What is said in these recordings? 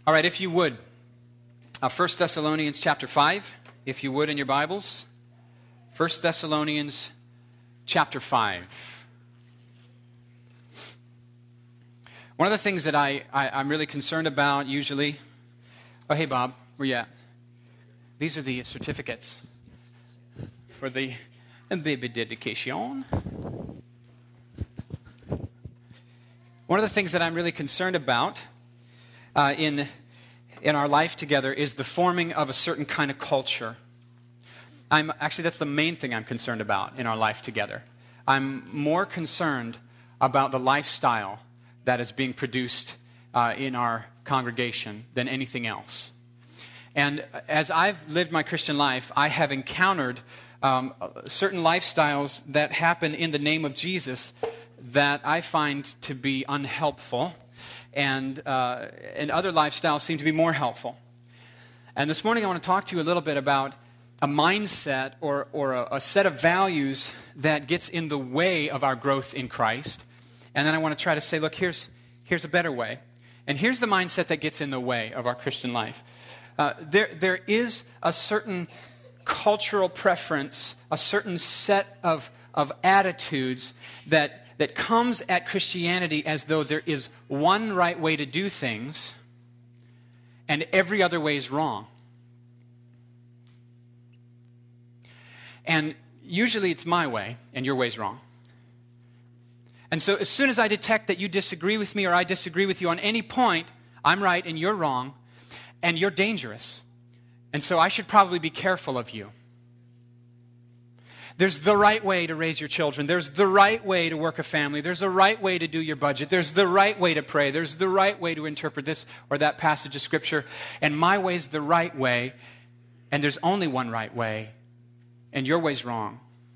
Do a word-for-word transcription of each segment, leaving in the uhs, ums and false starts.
All right, if you would, uh, First Thessalonians chapter five, if you would in your Bibles. First Thessalonians chapter five. One of the things that I, I, I'm really concerned about usually... Oh, hey, Bob, where you at? These are the certificates for the baby dedication. One of the things that I'm really concerned about uh, in, in our life together is the forming of a certain kind of culture. I'm actually, that's the main thing I'm concerned about in our life together. I'm more concerned about the lifestyle that is being produced uh, in our congregation than anything else. And as I've lived my Christian life, I have encountered um, certain lifestyles that happen in the name of Jesus that I find to be unhelpful, and uh, and other lifestyles seem to be more helpful. And this morning I want to talk to you a little bit about a mindset or, or a, a set of values that gets in the way of our growth in Christ. And then I want to try to say, look, here's, here's a better way. And here's the mindset that gets in the way of our Christian life. Uh, there, there is a certain cultural preference, a certain set of, of attitudes that that comes at Christianity as though there is one right way to do things and every other way is wrong. And usually it's my way and your way's wrong. And so as soon as I detect that you disagree with me or I disagree with you on any point, I'm right and you're wrong, and you're dangerous. And so I should probably be careful of you. There's the right way to raise your children. There's the right way to work a family. There's a right way to do your budget. There's the right way to pray. There's the right way to interpret this or that passage of Scripture. And my way's the right way, and there's only one right way, and your way's wrong.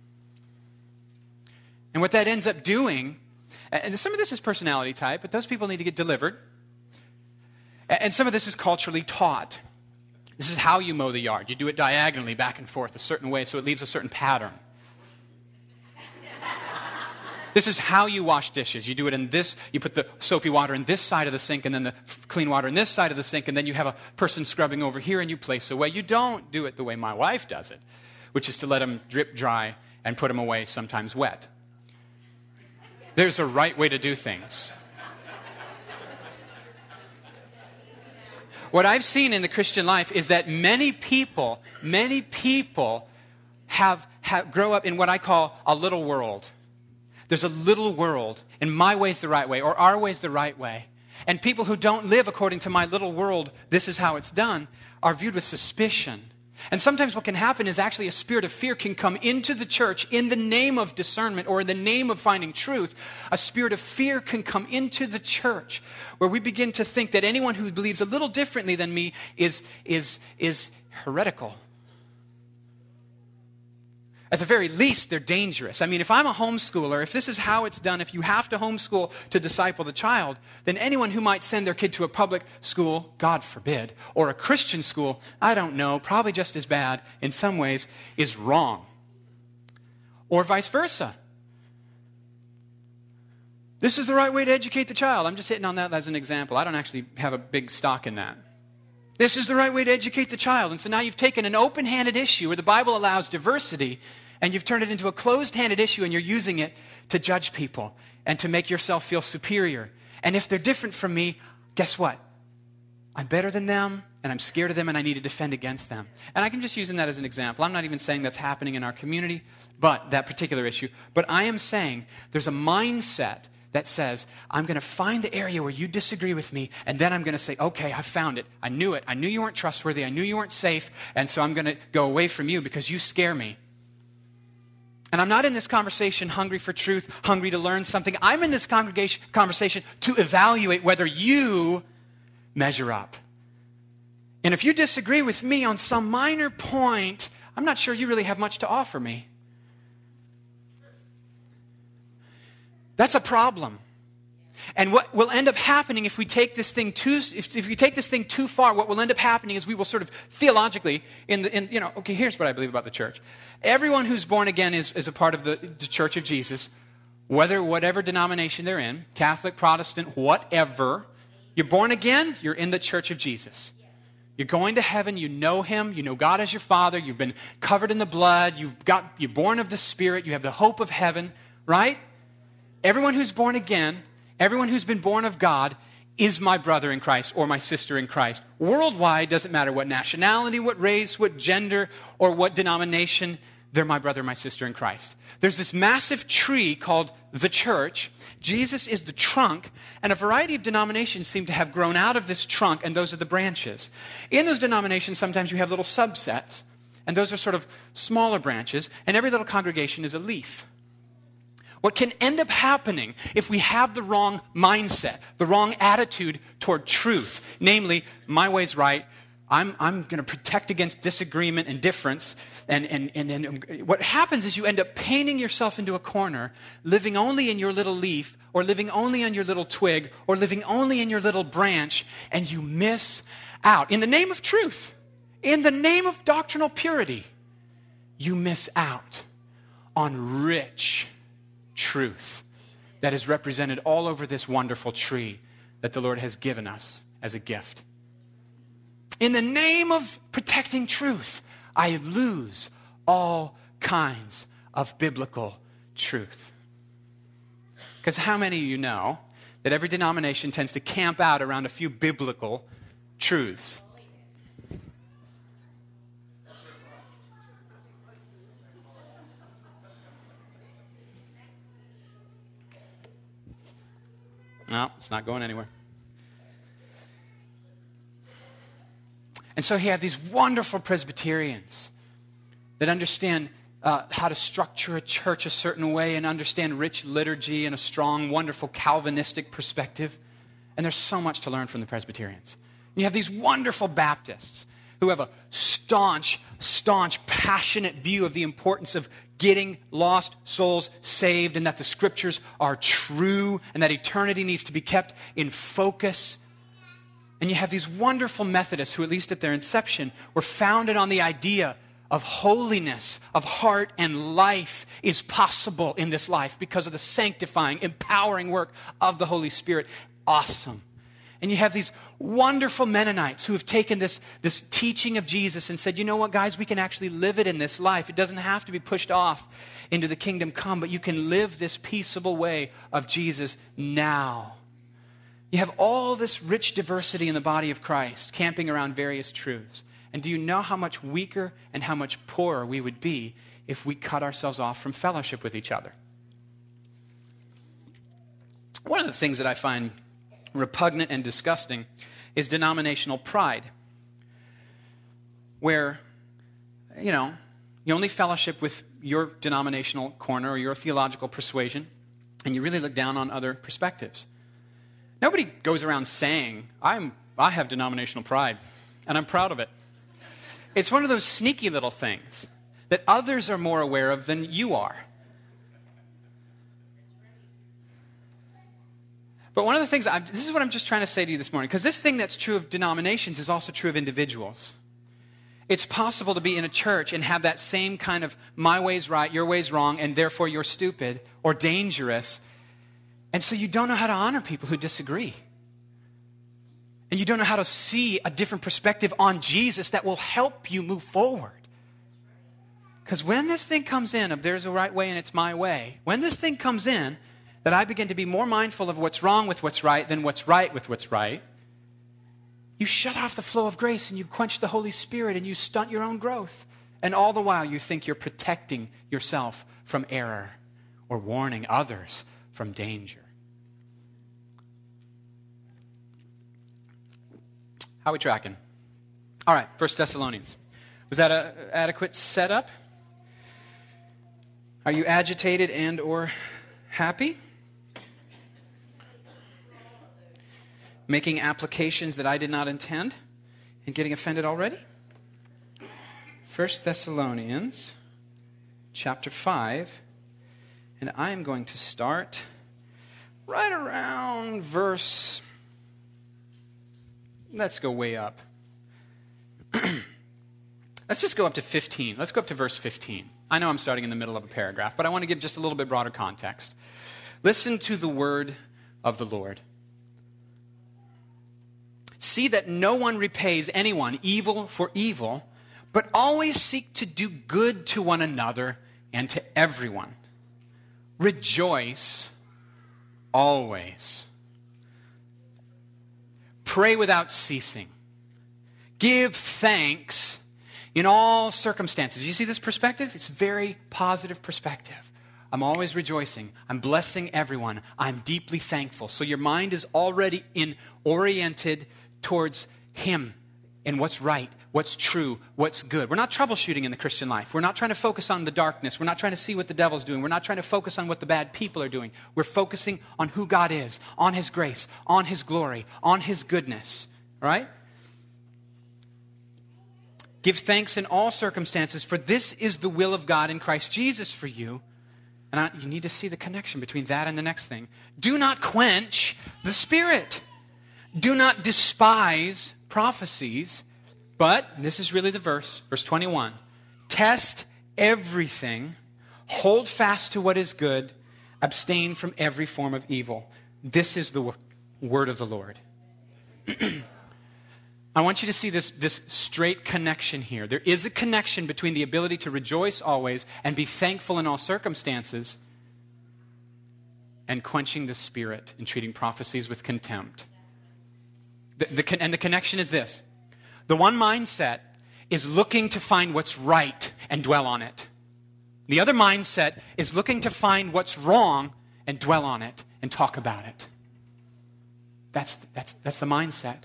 And what that ends up doing, and some of this is personality type, but those people need to get delivered. And some of this is culturally taught. This is how you mow the yard. You do it diagonally back and forth a certain way so it leaves a certain pattern. This is how you wash dishes. You do it in this, you put the soapy water in this side of the sink and then the clean water in this side of the sink, and then you have a person scrubbing over here and you place away. You don't do it the way my wife does it, which is to let them drip dry and put them away sometimes wet. There's a right way to do things. What I've seen in the Christian life is that many people, many people have, have grow up in what I call a little world. There's a little world, and my way's the right way, or our way's the right way. And people who don't live according to my little world, this is how it's done, are viewed with suspicion. And sometimes what can happen is actually a spirit of fear can come into the church in the name of discernment or in the name of finding truth. A spirit of fear can come into the church where we begin to think that anyone who believes a little differently than me is, is, is heretical. At the very least, they're dangerous. I mean, if I'm a homeschooler, if this is how it's done, if you have to homeschool to disciple the child, then anyone who might send their kid to a public school, God forbid, or a Christian school, I don't know, probably just as bad in some ways, is wrong. Or vice versa. This is the right way to educate the child. I'm just hitting on that as an example. I don't actually have a big stock in that. This is the right way to educate the child. And so now you've taken an open-handed issue where the Bible allows diversity, and you've turned it into a closed-handed issue, and you're using it to judge people and to make yourself feel superior. And if they're different from me, guess what? I'm better than them, and I'm scared of them, and I need to defend against them. And I can just use that as an example. I'm not even saying that's happening in our community, but that particular issue. But I am saying there's a mindset that says, I'm going to find the area where you disagree with me, and then I'm going to say, okay, I found it. I knew it. I knew you weren't trustworthy. I knew you weren't safe, and so I'm going to go away from you because you scare me. And I'm not in this conversation hungry for truth, hungry to learn something. I'm in this congregation conversation to evaluate whether you measure up. And if you disagree with me on some minor point, I'm not sure you really have much to offer me. That's a problem. And what will end up happening if we take this thing too, if, if we take this thing too far, what will end up happening is we will sort of theologically, in the, in, you know, okay, here's what I believe about the church. Everyone who's born again is, is a part of the, the Church of Jesus, whether whatever denomination they're in, Catholic, Protestant, whatever. You're born again, you're in the church of Jesus. You're going to heaven, you know him, you know God as your Father, you've been covered in the blood, you've got, you're born of the Spirit, you have the hope of heaven, right? Everyone who's born again, everyone who's been born of God is my brother in Christ or my sister in Christ. Worldwide, doesn't matter what nationality, what race, what gender, or what denomination, they're my brother, my sister in Christ. There's this massive tree called the church. Jesus is the trunk, and a variety of denominations seem to have grown out of this trunk, and those are the branches. In those denominations, sometimes you have little subsets, and those are sort of smaller branches, and every little congregation is a leaf. What can end up happening if we have the wrong mindset, the wrong attitude toward truth, namely, my way's right, I'm, I'm going to protect against disagreement and difference. And, and, and then what happens is you end up painting yourself into a corner, living only in your little leaf, or living only on your little twig, or living only in your little branch, and you miss out. In the name of truth, in the name of doctrinal purity, you miss out on rich truth that is represented all over this wonderful tree that the Lord has given us as a gift. In the name of protecting truth, I lose all kinds of biblical truth. Because how many of you know that every denomination tends to camp out around a few biblical truths? No, it's not going anywhere. And so you have these wonderful Presbyterians that understand uh, how to structure a church a certain way and understand rich liturgy and a strong, wonderful Calvinistic perspective. And there's so much to learn from the Presbyterians. And you have these wonderful Baptists who have a staunch, staunch, passionate view of the importance of getting lost souls saved and that the scriptures are true and that eternity needs to be kept in focus. And you have these wonderful Methodists who, at least at their inception, were founded on the idea of holiness, of heart and life is possible in this life because of the sanctifying, empowering work of the Holy Spirit. Awesome. And you have these wonderful Mennonites who have taken this, this teaching of Jesus and said, you know what, guys, we can actually live it in this life. It doesn't have to be pushed off into the kingdom come, but you can live this peaceable way of Jesus now. You have all this rich diversity in the body of Christ camping around various truths. And do you know how much weaker and how much poorer we would be if we cut ourselves off from fellowship with each other? One of the things that I find repugnant and disgusting is denominational pride, where, you know, you only fellowship with your denominational corner or your theological persuasion, and you really look down on other perspectives. Nobody goes around saying, I'm, I have denominational pride, and I'm proud of it. It's one of those sneaky little things that others are more aware of than you are. But one of the things, I'm, this is what I'm just trying to say to you this morning, because this thing that's true of denominations is also true of individuals. It's possible to be in a church and have that same kind of my way's right, your way's wrong, and therefore you're stupid or dangerous. And so you don't know how to honor people who disagree. And you don't know how to see a different perspective on Jesus that will help you move forward. Because when this thing comes in of there's a right way and it's my way, when this thing comes in that I begin to be more mindful of what's wrong with what's right than what's right with what's right, you shut off the flow of grace and you quench the Holy Spirit and you stunt your own growth. And all the while you think you're protecting yourself from error or warning others from danger. How are we tracking? All right, First Thessalonians. Was that an adequate setup? Are you agitated and or happy? Making applications that I did not intend and getting offended already? First Thessalonians chapter five, and I am going to start right around verse... Let's go way up. Let's just go up to fifteen. Let's go up to verse fifteen. I know I'm starting in the middle of a paragraph, but I want to give just a little bit broader context. Listen to the word of the Lord. See that no one repays anyone evil for evil, but always seek to do good to one another and to everyone. Rejoice always. Pray without ceasing. Give thanks in all circumstances. You see this perspective? It's a very positive perspective. I'm always rejoicing. I'm blessing everyone. I'm deeply thankful. So your mind is already in oriented towards Him and what's right, what's true, what's good. We're not troubleshooting in the Christian life. We're not trying to focus on the darkness. We're not trying to see what the devil's doing. We're not trying to focus on what the bad people are doing. We're focusing on who God is, on His grace, on His glory, on His goodness. All right? Give thanks in all circumstances, for this is the will of God in Christ Jesus for you. And I, you need to see the connection between that and the next thing. Do not quench the Spirit. Do not despise prophecies. But, this is really the verse, verse twenty-one. Test everything. Hold fast to what is good. Abstain from every form of evil. This is the word of the Lord. I want you to see this, this straight connection here. There is a connection between the ability to rejoice always and be thankful in all circumstances and quenching the Spirit and treating prophecies with contempt. The, the, and the connection is this. The one mindset is looking to find what's right and dwell on it. The other mindset is looking to find what's wrong and dwell on it and talk about it. That's, that's, that's the mindset.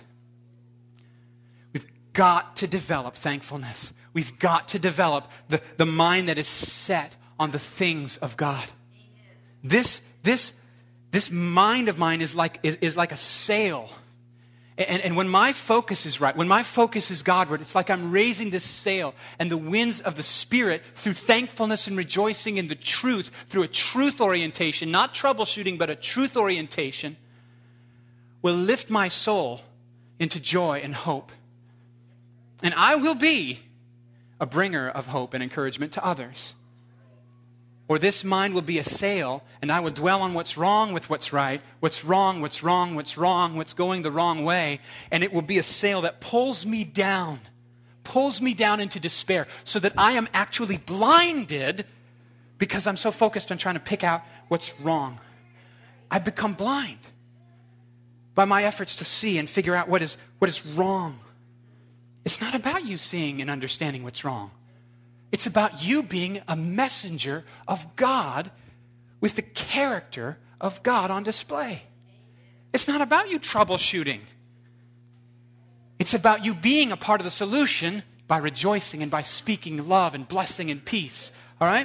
Got to develop thankfulness. We've got to develop the, the mind that is set on the things of God. This, this, this mind of mine is like, is, is like a sail. And, and when my focus is right, when my focus is Godward, it's like I'm raising this sail, and the winds of the Spirit, through thankfulness and rejoicing in the truth, through a truth orientation, not troubleshooting, but a truth orientation, will lift my soul into joy and hope. And I will be a bringer of hope and encouragement to others. Or this mind will be a sail, and I will dwell on what's wrong with what's right, what's wrong, what's wrong, what's wrong, what's going the wrong way. And it will be a sail that pulls me down, pulls me down into despair, so that I am actually blinded because I'm so focused on trying to pick out what's wrong. I become blind by my efforts to see and figure out what is, what is wrong. It's not about you seeing and understanding what's wrong. It's about you being a messenger of God with the character of God on display. It's not about you troubleshooting. It's about you being a part of the solution by rejoicing and by speaking love and blessing and peace. All right?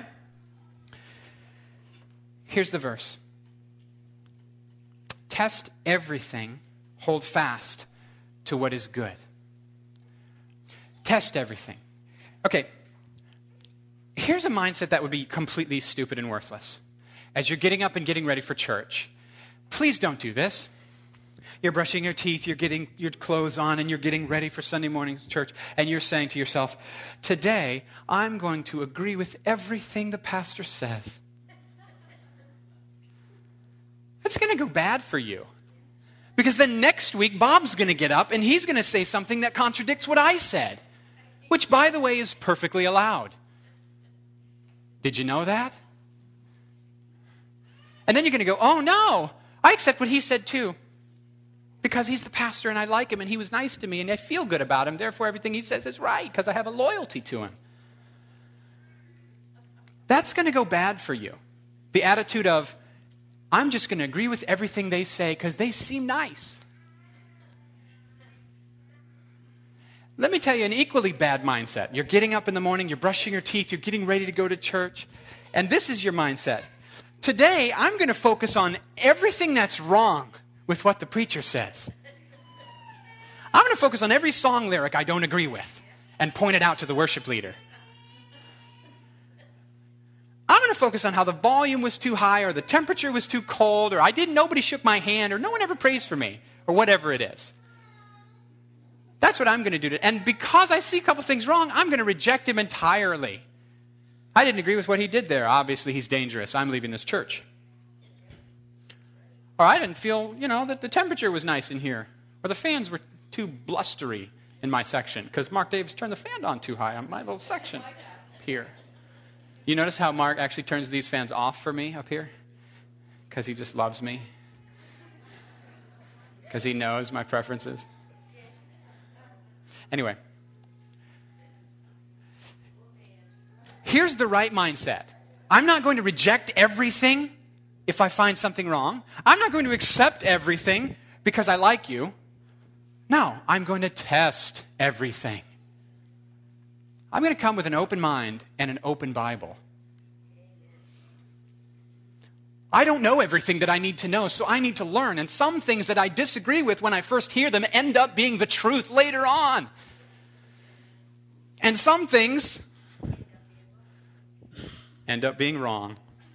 Here's the verse. Test everything, hold fast to what is good. Test everything. Okay, here's a mindset that would be completely stupid and worthless. As you're getting up and getting ready for church, please don't do this. You're brushing your teeth, you're getting your clothes on, and you're getting ready for Sunday morning church, and you're saying to yourself, today, I'm going to agree with everything the pastor says. That's going to go bad for you. Because then next week, Bob's going to get up, and he's going to say something that contradicts what I said. Which, by the way, is perfectly allowed. Did you know that? And then you're going to go, oh no, I accept what he said too. Because he's the pastor and I like him and he was nice to me and I feel good about him. Therefore, everything he says is right because I have a loyalty to him. That's going to go bad for you. The attitude of, I'm just going to agree with everything they say because they seem nice. Let me tell you an equally bad mindset. You're getting up in the morning, you're brushing your teeth, you're getting ready to go to church, and this is your mindset. Today, I'm going to focus on everything that's wrong with what the preacher says. I'm going to focus on every song lyric I don't agree with and point it out to the worship leader. I'm going to focus on how the volume was too high or the temperature was too cold or I didn't, nobody shook my hand or no one ever prays for me or whatever it is. That's what I'm going to do. And because I see a couple things wrong, I'm going to reject him entirely. I didn't agree with what he did there. Obviously, he's dangerous. I'm leaving this church. Or I didn't feel, you know, that the temperature was nice in here. Or the fans were too blustery in my section because Mark Davis turned the fan on too high on my little section here. You notice how Mark actually turns these fans off for me up here? Because he just loves me. Because he knows my preferences. Anyway. Here's the right mindset. I'm not going to reject everything if I find something wrong. I'm not going to accept everything because I like you. No, I'm going to test everything. I'm going to come with an open mind and an open Bible. I don't know everything that I need to know, so I need to learn. And some things that I disagree with when I first hear them end up being the truth later on. And some things end up being wrong.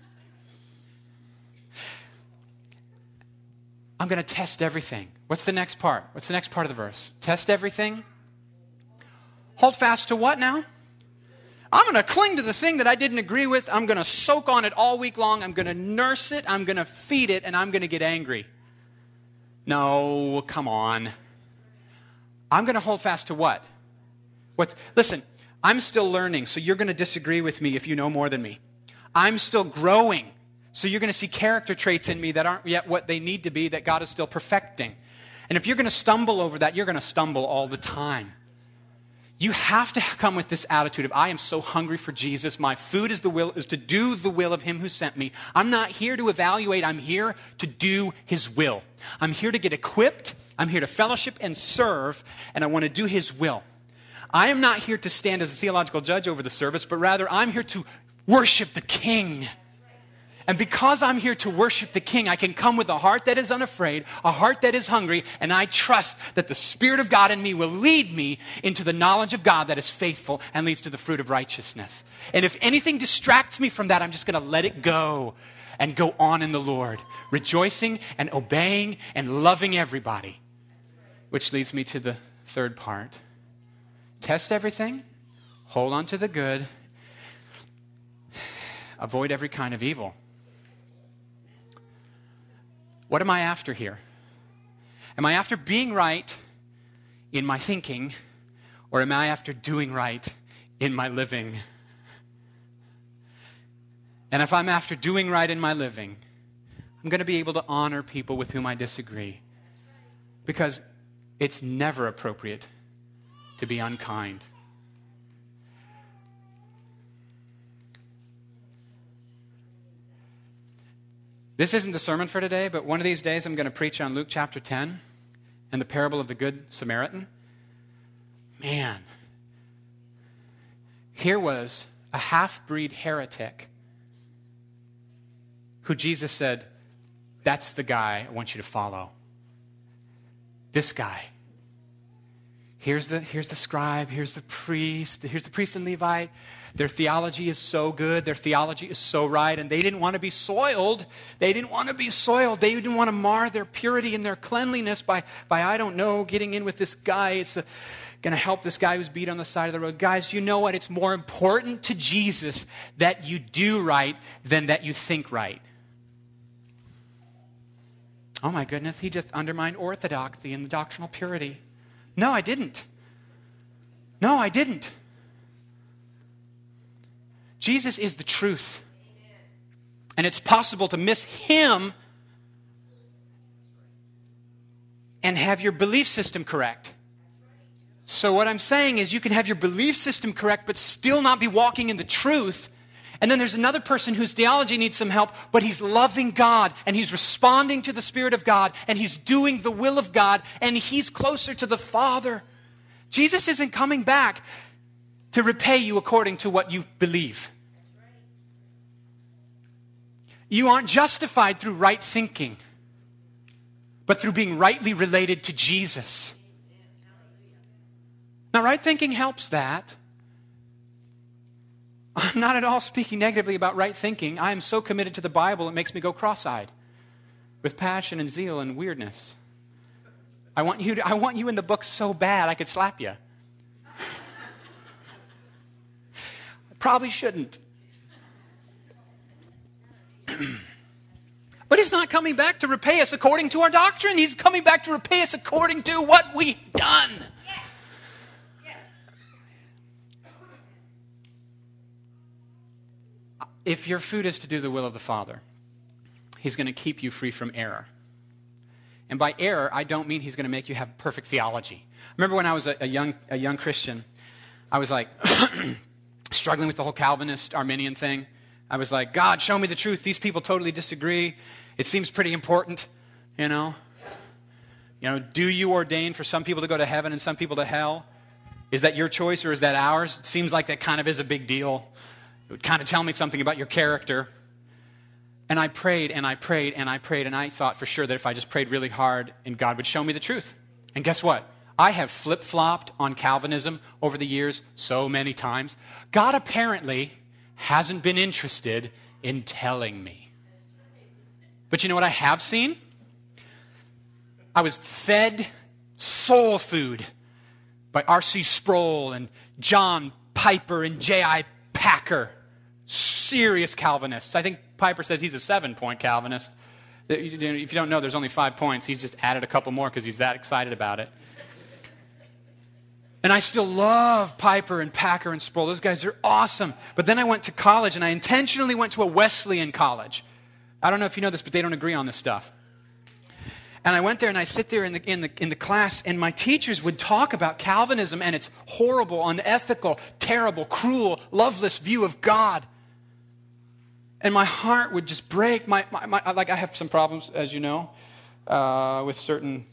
I'm going to test everything. What's the next part? What's the next part of the verse? Test everything. Hold fast to what now? I'm going to cling to the thing that I didn't agree with. I'm going to soak on it all week long. I'm going to nurse it. I'm going to feed it, and I'm going to get angry. No, come on. I'm going to hold fast to what? What? Listen, I'm still learning, so you're going to disagree with me if you know more than me. I'm still growing, so you're going to see character traits in me that aren't yet what they need to be, that God is still perfecting. And if you're going to stumble over that, you're going to stumble all the time. You have to come with this attitude of, I am so hungry for Jesus. My food is the will is to do the will of him who sent me. I'm not here to evaluate. I'm here to do his will. I'm here to get equipped. I'm here to fellowship and serve, and I want to do his will. I am not here to stand as a theological judge over the service, but rather I'm here to worship the King. And because I'm here to worship the King, I can come with a heart that is unafraid, a heart that is hungry, and I trust that the Spirit of God in me will lead me into the knowledge of God that is faithful and leads to the fruit of righteousness. And if anything distracts me from that, I'm just going to let it go and go on in the Lord, rejoicing and obeying and loving everybody. Which leads me to the third part. Test everything, hold on to the good, avoid every kind of evil. What am I after here? Am I after being right in my thinking, or am I after doing right in my living? And if I'm after doing right in my living, I'm going to be able to honor people with whom I disagree, because it's never appropriate to be unkind. This isn't the sermon for today, but one of these days I'm going to preach on Luke chapter ten and the parable of the Good Samaritan. Man, here was a half-breed heretic who Jesus said, that's the guy I want you to follow. This guy. Here's the, here's the scribe, here's the priest, here's the priest and Levite. Their theology is so good, their theology is so right, and they didn't want to be soiled. They didn't want to be soiled. They didn't want to mar their purity and their cleanliness by, by I don't know, getting in with this guy. It's going to help this guy who's beat on the side of the road. Guys, you know what? It's more important to Jesus that you do right than that you think right. Oh my goodness, he just undermined orthodoxy and the doctrinal purity. No, I didn't. No, I didn't. Jesus is the truth. And it's possible to miss him and have your belief system correct. So what I'm saying is you can have your belief system correct but still not be walking in the truth. And then there's another person whose theology needs some help, but he's loving God, and he's responding to the Spirit of God, and he's doing the will of God, and he's closer to the Father. Jesus isn't coming back to repay you according to what you believe. You aren't justified through right thinking, but through being rightly related to Jesus. Now, right thinking helps that. I'm not at all speaking negatively about right thinking. I am so committed to the Bible, it makes me go cross-eyed with passion and zeal and weirdness. I want you to, I want you in the book so bad I could slap you. I probably shouldn't. But he's not coming back to repay us according to our doctrine. He's coming back to repay us according to what we've done. Yes. Yes. If your food is to do the will of the Father, he's going to keep you free from error. And by error, I don't mean he's going to make you have perfect theology. Remember when I was a, a young a young Christian, I was like struggling with the whole Calvinist, Arminian thing. I was like, God, show me the truth. These people totally disagree. It seems pretty important, you know. You know, do you ordain for some people to go to heaven and some people to hell? Is that your choice or is that ours? It seems like that kind of is a big deal. It would kind of tell me something about your character. And I prayed and I prayed and I prayed and I thought for sure that if I just prayed really hard and God would show me the truth. And guess what? I have flip-flopped on Calvinism over the years so many times. God apparently hasn't been interested in telling me. But you know what I have seen? I was fed soul food by R C Sproul and John Piper and J I Packer. Serious Calvinists. I think Piper says he's a seven-point Calvinist. If you don't know, there's only five points. He's just added a couple more because he's that excited about it. And I still love Piper and Packer and Sproul. Those guys are awesome. But then I went to college, and I intentionally went to a Wesleyan college. I don't know if you know this, but they don't agree on this stuff. And I went there, and I sit there in the, in the, in the class, and my teachers would talk about Calvinism and its horrible, unethical, terrible, cruel, loveless view of God. And my heart would just break. My, my, my like I have some problems, as you know, uh, with certain...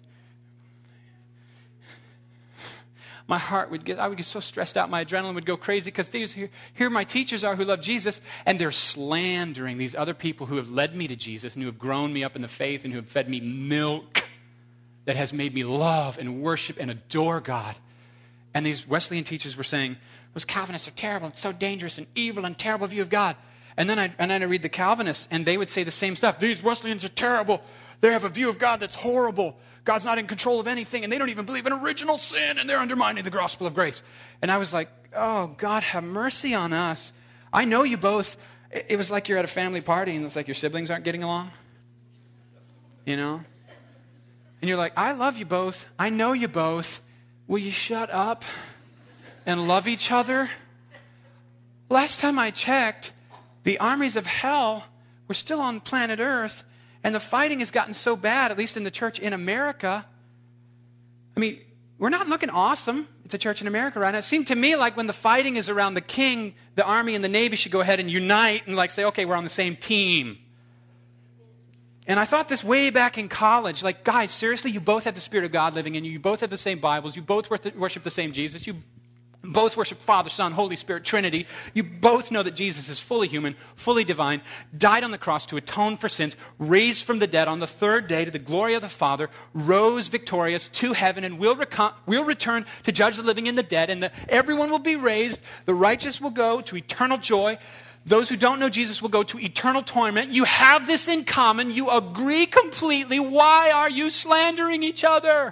My heart would get, I would get so stressed out, my adrenaline would go crazy because these here, here my teachers are who love Jesus, and they're slandering these other people who have led me to Jesus and who have grown me up in the faith and who have fed me milk that has made me love and worship and adore God. And these Wesleyan teachers were saying, those Calvinists are terrible and so dangerous and evil and terrible view of God. And then I and then I read the Calvinists, and they would say the same stuff. These Wesleyans are terrible. They have a view of God that's horrible. God's not in control of anything, and they don't even believe in original sin, and they're undermining the gospel of grace. And I was like, oh, God, have mercy on us. I know you both. It was like you're at a family party, and it's like your siblings aren't getting along. You know? And you're like, I love you both. I know you both. Will you shut up and love each other? Last time I checked, the armies of hell were still on planet Earth, and the fighting has gotten so bad, at least in the church in America. I mean, we're not looking awesome. It's a church in America right now. It seemed to me like when the fighting is around the king, the army and the navy should go ahead and unite and like say, okay, we're on the same team. And I thought this way back in college. Like, guys, seriously, you both have the Spirit of God living in you. You both have the same Bibles. You both worship the same Jesus. You both worship Father, Son, Holy Spirit, Trinity. You both know that Jesus is fully human, fully divine, died on the cross to atone for sins, raised from the dead on the third day to the glory of the Father, rose victorious to heaven, and will, recon- will return to judge the living and the dead, and the, everyone will be raised. The righteous will go to eternal joy. Those who don't know Jesus will go to eternal torment. You have this in common. You agree completely. Why are you slandering each other?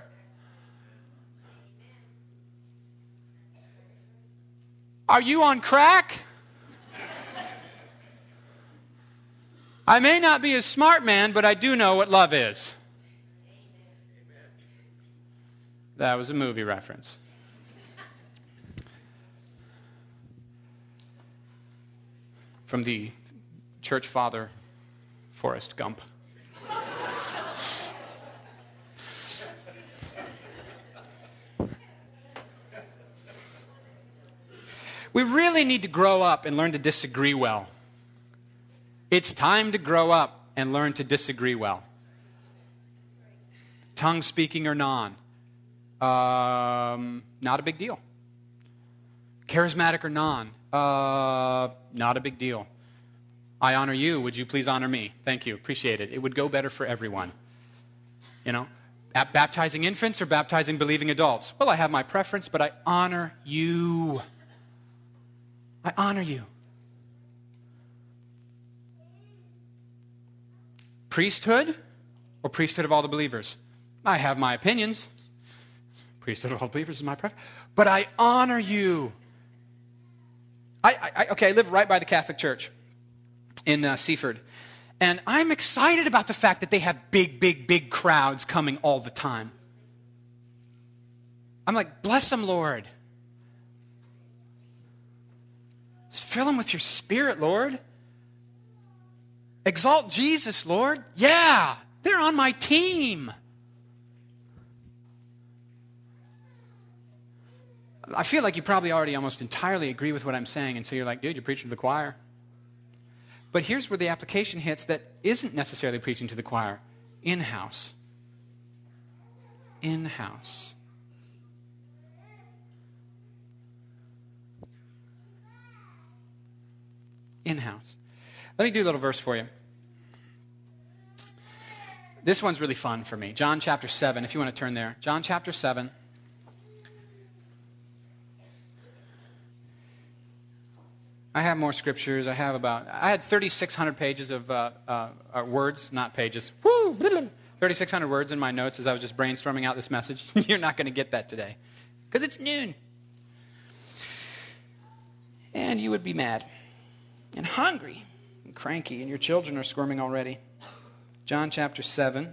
Are you on crack? I may not be a smart man, but I do know what love is. That was a movie reference. From the church father, Forrest Gump. We really need to grow up and learn to disagree well. It's time to grow up and learn to disagree well. Tongue speaking or non, um, not a big deal. Charismatic or non, uh, not a big deal. I honor you. Would you please honor me? Thank you. Appreciate it. It would go better for everyone. You know, baptizing infants or baptizing believing adults? Well, I have my preference, but I honor you. I honor you. Priesthood or priesthood of all the believers? I have my opinions. Priesthood of all believers is my preference. But I honor you. I, I okay, I live right by the Catholic Church in uh, Seaford. And I'm excited about the fact that they have big, big, big crowds coming all the time. I'm like, bless them, Lord. Just fill them with your Spirit, Lord. Exalt Jesus, Lord. Yeah, they're on my team. I feel like you probably already almost entirely agree with what I'm saying, and so you're like, dude, you're preaching to the choir. But here's where the application hits that isn't necessarily preaching to the choir. In-house. In-house. In-house. Let me do a little verse for you. This one's really fun for me. John chapter seven, if you want to turn there. John chapter seven. I have more scriptures. I have about, I had thirty-six hundred pages of uh, uh, uh, words, not pages. Woo! thirty-six hundred words in my notes as I was just brainstorming out this message. You're not going to get that today because it's noon. And you would be mad and hungry and cranky, and your children are squirming already. John chapter seven.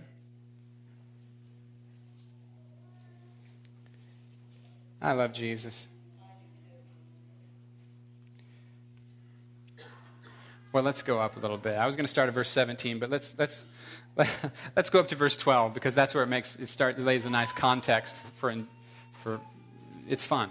I love Jesus. Well, let's go up a little bit. I was going to start at verse seventeen, but let's let's let's go up to verse twelve because that's where it makes it start. It lays a nice context for for, for it's fun.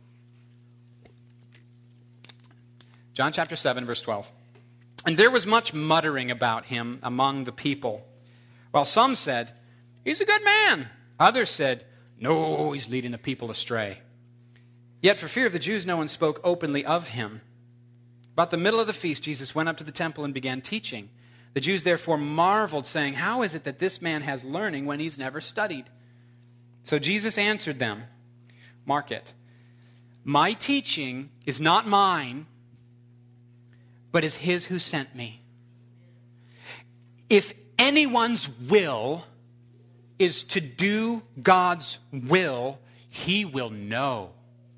John chapter seven, verse twelve. And there was much muttering about him among the people, while some said, "He's a good man." Others said, "No, he's leading the people astray." Yet for fear of the Jews, no one spoke openly of him. About the middle of the feast, Jesus went up to the temple and began teaching. The Jews therefore marveled, saying, "How is it that this man has learning when he's never studied?" So Jesus answered them, mark it, "My teaching is not mine, but is his who sent me. If anyone's will is to do God's will, he will know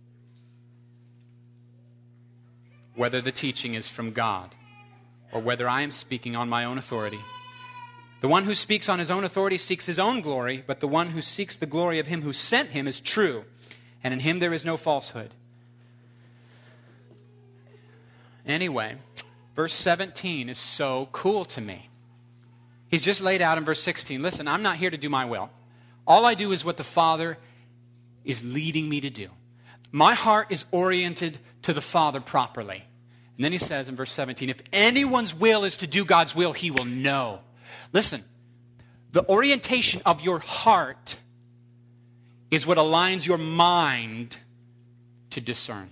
whether the teaching is from God or whether I am speaking on my own authority. The one who speaks on his own authority seeks his own glory, but the one who seeks the glory of him who sent him is true, and in him there is no falsehood." Anyway, verse seventeen is so cool to me. He's just laid out in verse sixteen, listen, I'm not here to do my will. All I do is what the Father is leading me to do. My heart is oriented to the Father properly. And then he says in verse seventeen, if anyone's will is to do God's will, he will know. Listen, the orientation of your heart is what aligns your mind to discern.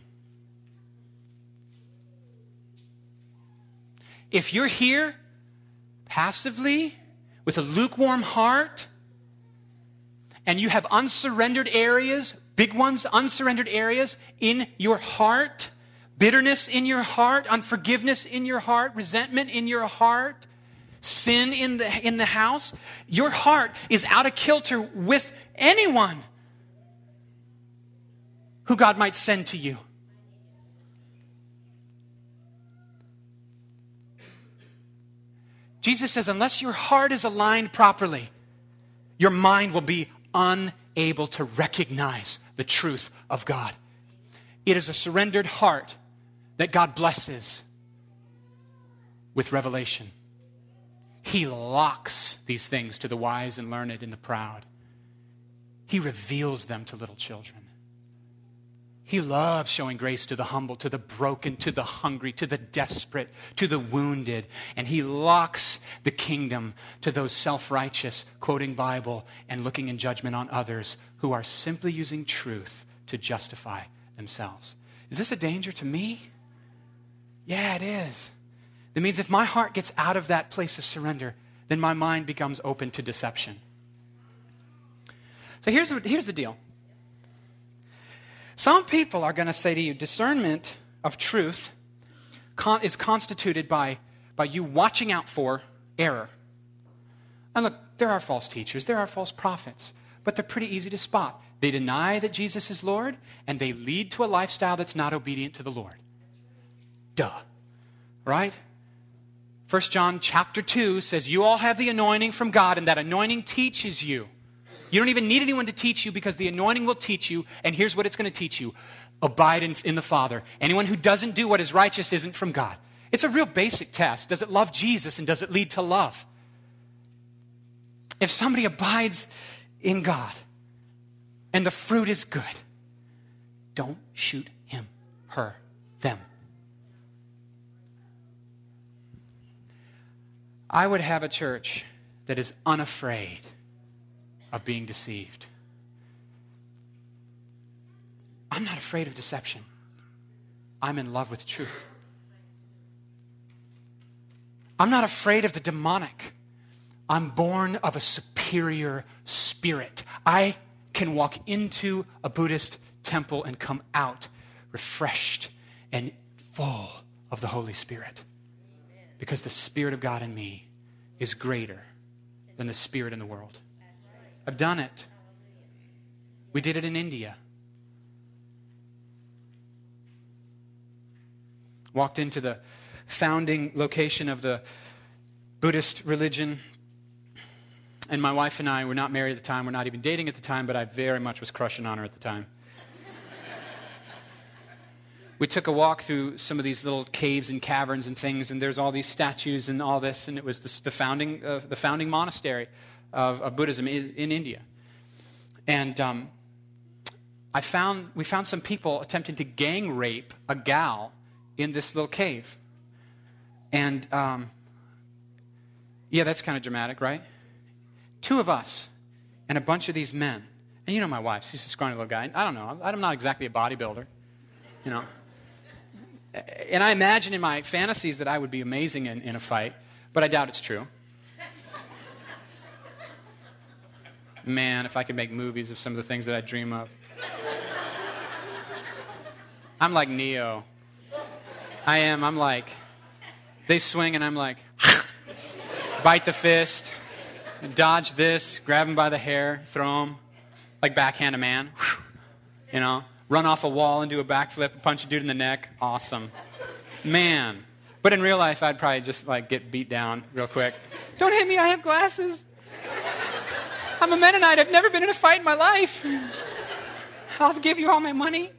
If you're here passively with a lukewarm heart and you have unsurrendered areas, big ones, unsurrendered areas in your heart, bitterness in your heart, unforgiveness in your heart, resentment in your heart, sin in the, in the house, your heart is out of kilter with anyone who God might send to you. Jesus says, unless your heart is aligned properly, your mind will be unable to recognize the truth of God. It is a surrendered heart that God blesses with revelation. He locks these things to the wise and learned and the proud. He reveals them to little children. He loves showing grace to the humble, to the broken, to the hungry, to the desperate, to the wounded. And he locks the kingdom to those self-righteous, quoting Bible and looking in judgment on others who are simply using truth to justify themselves. Is this a danger to me? Yeah, it is. That means if my heart gets out of that place of surrender, then my mind becomes open to deception. So here's, here's the deal. Some people are going to say to you, discernment of truth con- is constituted by, by you watching out for error. And look, there are false teachers, there are false prophets, but they're pretty easy to spot. They deny that Jesus is Lord, and they lead to a lifestyle that's not obedient to the Lord. Duh. Right? First John chapter two says, you all have the anointing from God, and that anointing teaches you. You don't even need anyone to teach you because the anointing will teach you, and here's what it's going to teach you. Abide in, in the Father. Anyone who doesn't do what is righteous isn't from God. It's a real basic test. Does it love Jesus, and does it lead to love? If somebody abides in God and the fruit is good, don't shoot him, her, them. I would have a church that is unafraid of being deceived. I'm not afraid of deception. I'm in love with truth. I'm not afraid of the demonic. I'm born of a superior spirit. I can walk into a Buddhist temple and come out refreshed and full of the Holy Spirit. Because the Spirit of God in me is greater than the spirit in the world. I've done it. We did it in India. Walked into the founding location of the Buddhist religion. And my wife and I were not married at the time. We're not even dating at the time, but I very much was crushing on her at the time. We took a walk through some of these little caves and caverns and things, and there's all these statues and all this, and it was the, the founding uh, the founding monastery of, of Buddhism in, in India. And um, I found we found some people attempting to gang rape a gal in this little cave. And um, yeah, that's kind of dramatic, right? Two of us and a bunch of these men. And you know my wife, she's a scrawny little guy. I don't know, I'm not exactly a bodybuilder, you know. And I imagine in my fantasies that I would be amazing in, in a fight, but I doubt it's true. Man, if I could make movies of some of the things that I dream of. I'm like Neo. I am, I'm like, they swing and I'm like, bite the fist, dodge this, grab him by the hair, throw him, like backhand a man, you know. Run off a wall and do a backflip, punch a dude in the neck. Awesome. Man. But in real life, I'd probably just like get beat down real quick. Don't hit me, I have glasses. I'm a Mennonite, I've never been in a fight in my life. I'll give you all my money.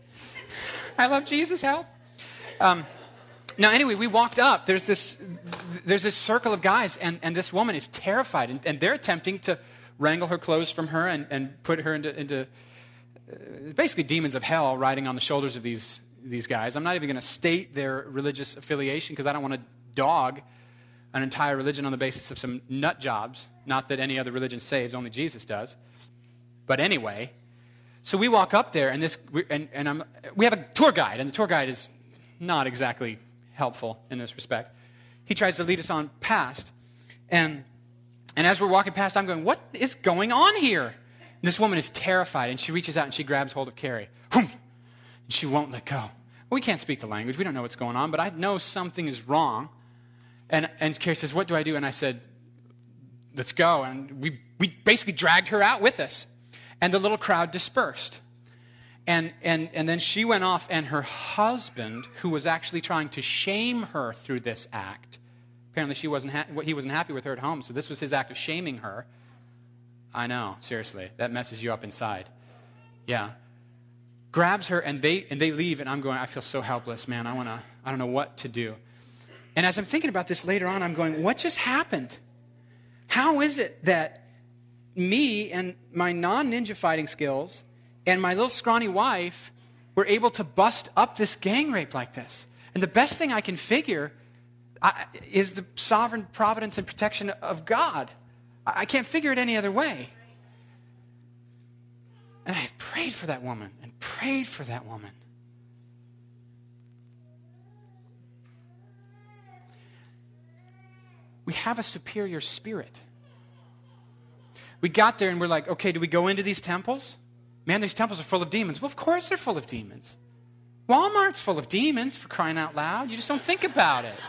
I love Jesus, help. Um, now anyway, we walked up. There's this there's this circle of guys, and, and this woman is terrified, and, and they're attempting to wrangle her clothes from her and, and put her into... into basically demons of hell riding on the shoulders of these, these guys. I'm not even going to state their religious affiliation because I don't want to dog an entire religion on the basis of some nut jobs. Not that any other religion saves, only Jesus does. But anyway, so we walk up there, and this and, and I'm, we have a tour guide, and the tour guide is not exactly helpful in this respect. He tries to lead us on past, and and as we're walking past, I'm going, what is going on here? This woman is terrified, and she reaches out and she grabs hold of Carrie. And she won't let go. Well, we can't speak the language. We don't know what's going on, but I know something is wrong. And, and Carrie says, what do I do? And I said, let's go. And we, we basically dragged her out with us. And the little crowd dispersed. And, and, and then she went off, and her husband, who was actually trying to shame her through this act, apparently she wasn't ha- he wasn't happy with her at home, so this was his act of shaming her. I know, seriously. That messes you up inside. Yeah. Grabs her, and they and they leave, and I'm going, I feel so helpless, man. I want to, I don't know what to do. And as I'm thinking about this later on, I'm going, what just happened? How is it that me and my non-ninja fighting skills and my little scrawny wife were able to bust up this gang rape like this? And the best thing I can figure I, is the sovereign providence and protection of God. I can't figure it any other way. And I have prayed for that woman and prayed for that woman. We have a superior spirit. We got there and we're like, okay, do we go into these temples? Man, these temples are full of demons. Well, of course they're full of demons. Walmart's full of demons, for crying out loud. You just don't think about it.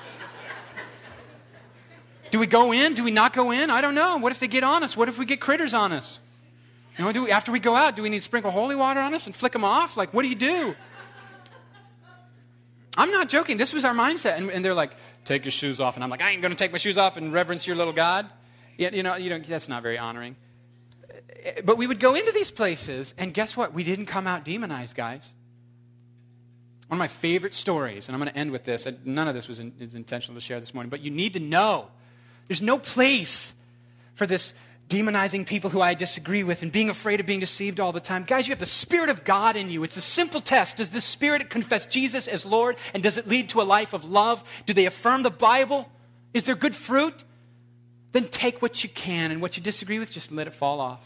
Do we go in? Do we not go in? I don't know. What if they get on us? What if we get critters on us? You know, do we, after we go out, do we need to sprinkle holy water on us and flick them off? Like, what do you do? I'm not joking. This was our mindset. And, and they're like, take your shoes off. And I'm like, I ain't going to take my shoes off and reverence your little God. Yeah, you know, you don't, that's not very honoring. But we would go into these places, and guess what? We didn't come out demonized, guys. One of my favorite stories, and I'm going to end with this. None of this was, in, is intentional to share this morning, but you need to know there's no place for this demonizing people who I disagree with and being afraid of being deceived all the time. Guys, you have the Spirit of God in you. It's a simple test. Does the Spirit confess Jesus as Lord, and does it lead to a life of love? Do they affirm the Bible? Is there good fruit? Then take what you can, and what you disagree with, just let it fall off.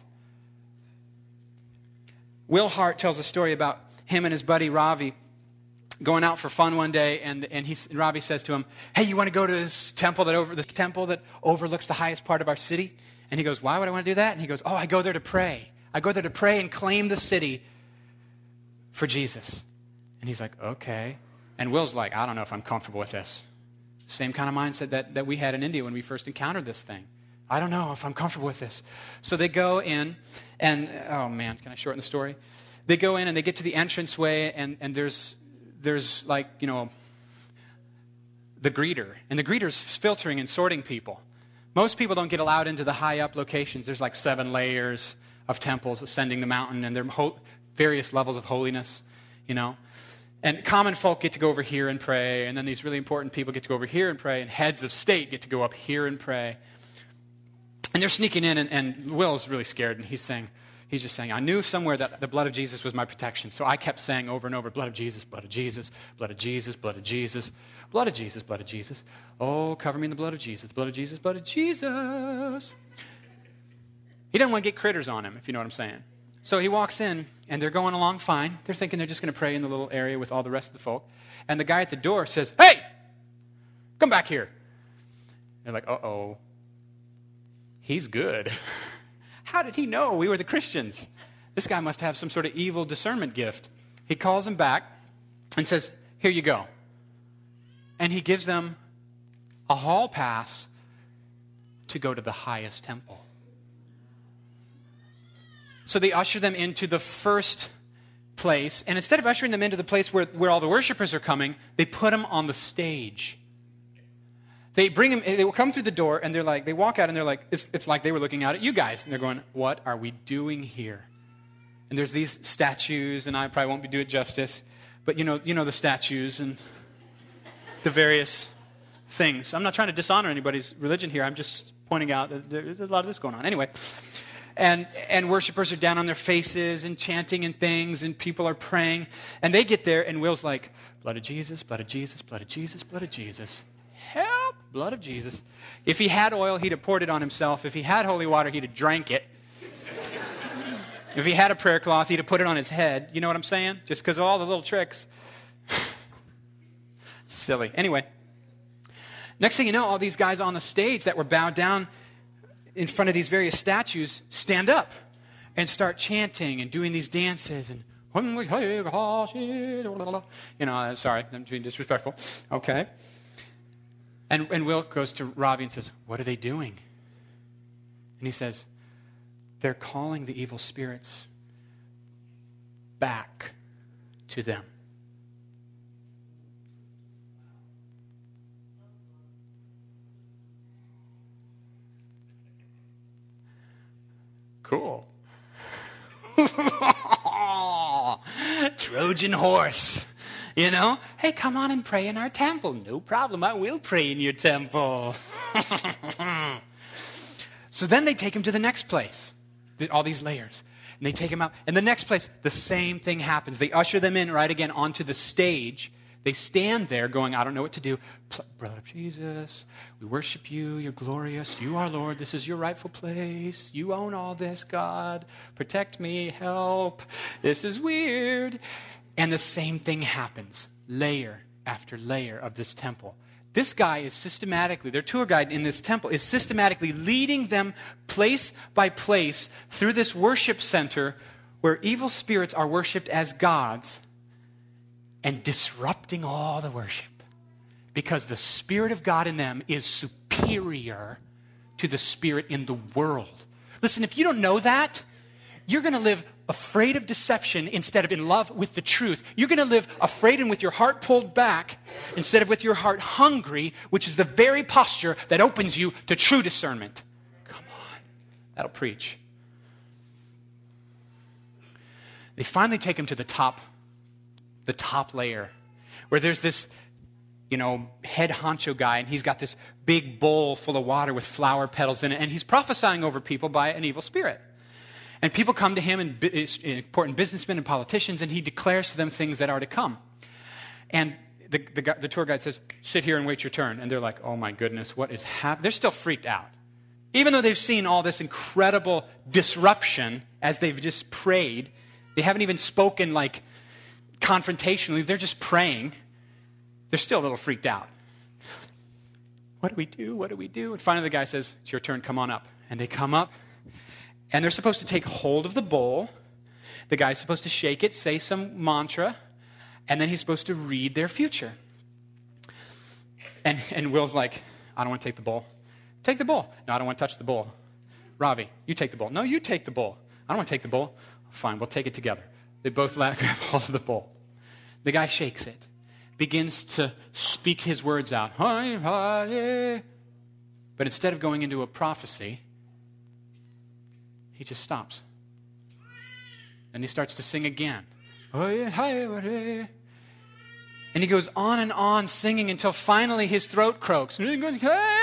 Will Hart tells a story about him and his buddy Ravi going out for fun one day, and and he Ravi says to him, "Hey, you want to go to this temple that over the temple that overlooks the highest part of our city?" And he goes, "Why would I want to do that?" And he goes, "Oh, I go there to pray. I go there to pray and claim the city for Jesus." And he's like, "Okay." And Will's like, "I don't know if I'm comfortable with this." Same kind of mindset that, that we had in India when we first encountered this thing. I don't know if I'm comfortable with this. So they go in, and, oh man, can I shorten the story? They go in and they get to the entranceway, and, and there's, there's like, you know, the greeter. And the greeter's filtering and sorting people. Most people don't get allowed into the high up locations. There's like seven layers of temples ascending the mountain, and there are ho- various levels of holiness, you know. And common folk get to go over here and pray, and then these really important people get to go over here and pray, and heads of state get to go up here and pray. And they're sneaking in, and, and Will's really scared, and he's saying, he's just saying, I knew somewhere that the blood of Jesus was my protection, so I kept saying over and over, blood of Jesus, blood of Jesus, blood of Jesus, blood of Jesus, blood of Jesus, blood of Jesus. Oh, cover me in the blood of Jesus, blood of Jesus, blood of Jesus. He doesn't want to get critters on him, if you know what I'm saying. So he walks in, and they're going along fine. They're thinking they're just going to pray in the little area with all the rest of the folk. And the guy at the door says, "Hey, come back here." They're like, uh-oh. He's good. How did he know we were the Christians? This guy must have some sort of evil discernment gift. He calls them back and says, "Here you go." And he gives them a hall pass to go to the highest temple. So they usher them into the first place, and instead of ushering them into the place where, where all the worshipers are coming, they put them on the stage. They bring them, they will come through the door, and they're like, they walk out, and they're like, it's, it's like they were looking out at you guys, and they're going, "What are we doing here?" And there's these statues, and I probably won't do it justice, but you know, you know the statues and the various things. I'm not trying to dishonor anybody's religion here. I'm just pointing out that there's a lot of this going on. Anyway, and and worshipers are down on their faces and chanting and things, and people are praying, and they get there, and Will's like, "Blood of Jesus, blood of Jesus, blood of Jesus, blood of Jesus. Help, blood of Jesus." If he had oil, he'd have poured it on himself. If he had holy water, he'd have drank it. If he had a prayer cloth, he'd have put it on his head. You know what I'm saying? Just because of all the little tricks. Silly. Anyway, next thing you know, all these guys on the stage that were bowed down in front of these various statues stand up and start chanting and doing these dances and, you know, sorry, I'm being disrespectful. Okay. And, and Will goes to Ravi and says, "What are they doing?" And he says, "They're calling the evil spirits back to them." Cool. Trojan horse. You know, "Hey, come on and pray in our temple." "No problem, I will pray in your temple." So then they take him to the next place, all these layers, and they take him out. And the next place, the same thing happens. They usher them in right again onto the stage. They stand there going, "I don't know what to do. Brother of Jesus, we worship you. You're glorious. You are Lord. This is your rightful place. You own all this, God. Protect me. Help. This is weird." And the same thing happens, layer after layer of this temple. This guy is systematically, their tour guide in this temple, is systematically leading them place by place through this worship center where evil spirits are worshipped as gods and disrupting all the worship. Because the Spirit of God in them is superior to the spirit in the world. Listen, if you don't know that, you're going to live afraid of deception instead of in love with the truth. You're going to live afraid and with your heart pulled back instead of with your heart hungry, which is the very posture that opens you to true discernment. Come on. That'll preach. They finally take him to the top, the top layer, where there's this, you know, head honcho guy, and he's got this big bowl full of water with flower petals in it, and he's prophesying over people by an evil spirit. And people come to him, and important businessmen and politicians, and he declares to them things that are to come. And the, the, the tour guide says, sit here and wait your turn. And they're like, oh my goodness, what is happening? They're still freaked out. Even though they've seen all this incredible disruption as they've just prayed, they haven't even spoken like confrontationally, they're just praying. They're still a little freaked out. What do we do? What do we do? And finally the guy says, it's your turn, come on up. And they come up. And they're supposed to take hold of the bowl. The guy's supposed to shake it, say some mantra, and then he's supposed to read their future. And, and Will's like, I don't want to take the bowl. Take the bowl. No, I don't want to touch the bowl. Ravi, you take the bowl. No, you take the bowl. I don't want to take the bowl. Fine, we'll take it together. They both grab hold of the bowl. The guy shakes it, begins to speak his words out. But instead of going into a prophecy, he just stops. And he starts to sing again. And he goes on and on singing until finally his throat croaks. And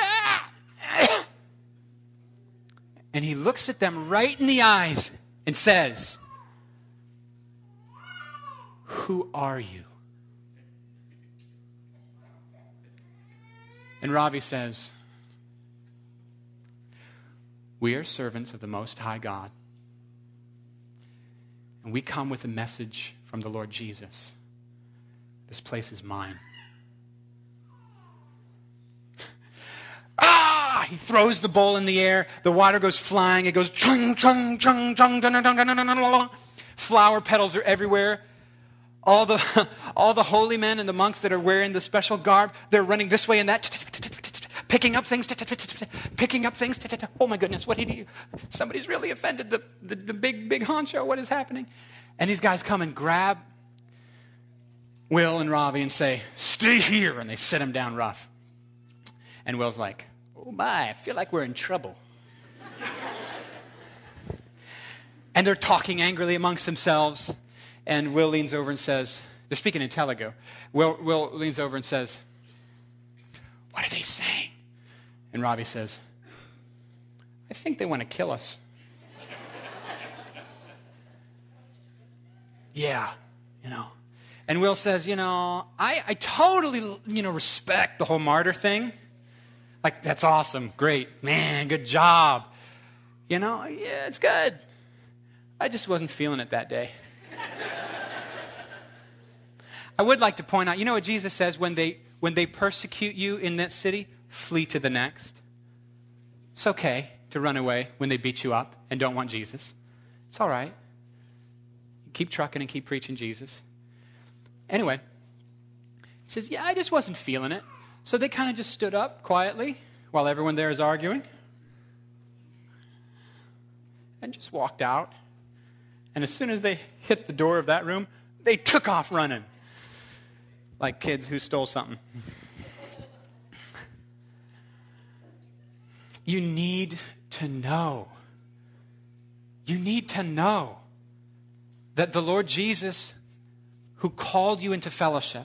he looks at them right in the eyes and says, who are you? And Ravi says, we are servants of the Most High God. And we come with a message from the Lord Jesus. This place is mine. Ah! He throws the bowl in the air. The water goes flying. It goes chung, chung, chung, chung, dun, dun, dun, dun, dun, dun. Flower petals are everywhere. All the, all the holy men and the monks that are wearing the special garb, they're running this way and that. Picking up things, picking up things. Oh my goodness, what did he do? Somebody's really offended the, the, the big, big honcho. What is happening? And these guys come and grab Will and Ravi and say, stay here. And they sit him down rough. And Will's like, oh my, I feel like we're in trouble. And they're talking angrily amongst themselves. And Will leans over and says, they're speaking in Telugu. Will, Will leans over and says, what are they saying? And Ravi says, I think they want to kill us. Yeah, you know. And Will says, you know, I, I totally, you know, respect the whole martyr thing. Like, that's awesome. Great. Man, good job. You know, yeah, it's good. I just wasn't feeling it that day. I would like to point out, you know what Jesus says when they when they persecute you in that city? Flee to the next. It's okay to run away when they beat you up and don't want Jesus. It's all right. Keep trucking and keep preaching Jesus. Anyway, he says, yeah, I just wasn't feeling it. So they kind of just stood up quietly while everyone there is arguing and just walked out. And as soon as they hit the door of that room, they took off running like kids who stole something. You need to know. You need to know that the Lord Jesus, who called you into fellowship,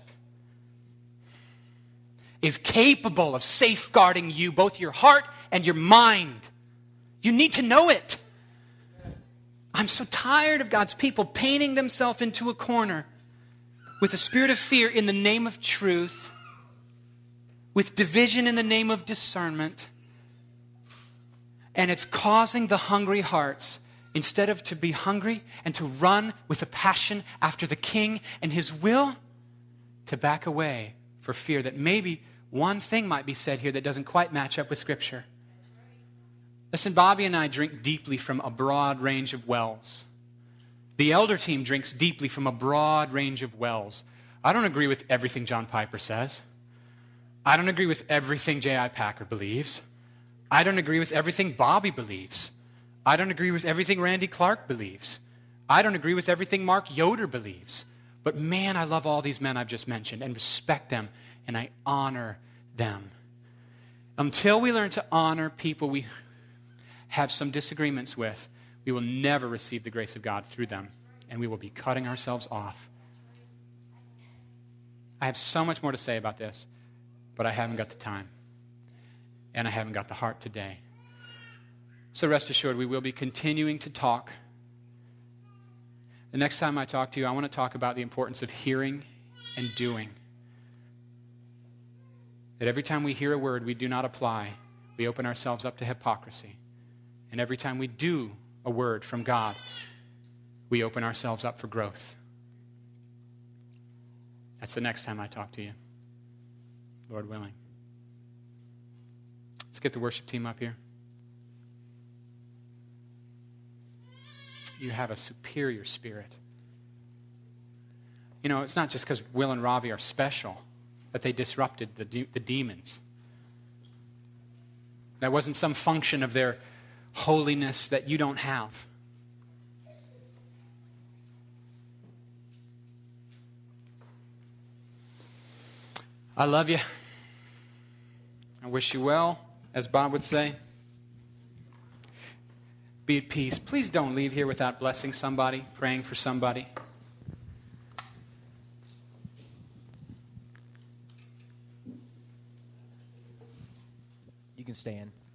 is capable of safeguarding you, both your heart and your mind. You need to know it. I'm so tired of God's people painting themselves into a corner with a spirit of fear in the name of truth, with division in the name of discernment. And it's causing the hungry hearts, instead of to be hungry and to run with a passion after the King and His will, to back away for fear that maybe one thing might be said here that doesn't quite match up with Scripture. Listen, Bobby and I drink deeply from a broad range of wells. The elder team drinks deeply from a broad range of wells. I don't agree with everything John Piper says. I don't agree with everything J I Packer believes. I don't agree with everything Bobby believes. I don't agree with everything Randy Clark believes. I don't agree with everything Mark Yoder believes. But man, I love all these men I've just mentioned and respect them, and I honor them. Until we learn to honor people we have some disagreements with, we will never receive the grace of God through them, and we will be cutting ourselves off. I have so much more to say about this, but I haven't got the time, and I haven't got the heart today. So rest assured, we will be continuing to talk. The next time I talk to you, I want to talk about the importance of hearing and doing. That every time we hear a word we do not apply, we open ourselves up to hypocrisy. And every time we do a word from God, we open ourselves up for growth. That's the next time I talk to you, Lord willing. Let's get the worship team up here. You have a superior spirit. You know, it's not just because Will and Ravi are special that they disrupted the, de- the demons. That wasn't some function of their holiness that you don't have. I love you. I wish you well, as Bob would say. Be at peace. Please don't leave here without blessing somebody, praying for somebody. You can stand.